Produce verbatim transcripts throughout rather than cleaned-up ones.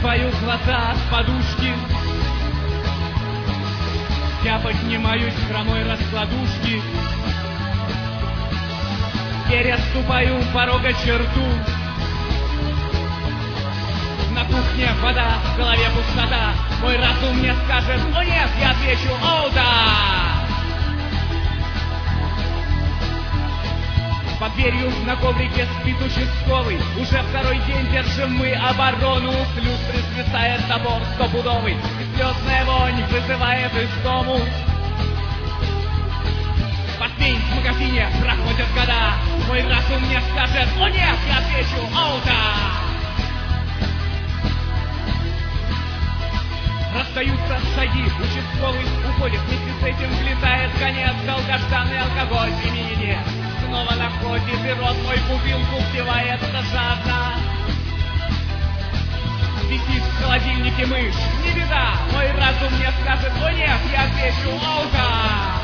отрываю глаза от подушки. Я поднимаюсь с хромой раскладушки. Переступаю порога черту. На кухне вода, в голове пустота. Мой разум мне скажет: о нет, я отвечу: о да! Под дверью на коврике спит участковый. Уже второй день держим мы оборону. С люстры свисает забор стопудовый, и слезная вонь вызывает истому. Поспень, в магазине проходят года. Мой разум мне скажет: о нет, я отвечу: о да! Расстаются шаги, участковый уходит. Вместе с этим влетает конец, долгожданный алкоголь в имении. Снова находит, и рот мой бутылку впивается жадно. Висит в холодильнике мышь, не беда. Мой разум мне скажет: о нет, я отвечу: о да!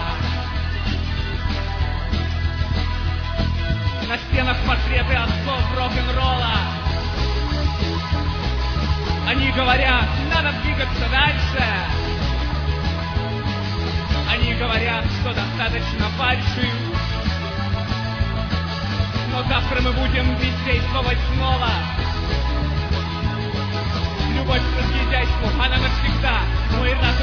На стенах портреты отцов рок-н-ролла. Они говорят: надо двигаться дальше. Они говорят, что достаточно фальши. Но завтра мы будем бездействовать снова. Любовь к разъедайству, она навсегда. Мой разум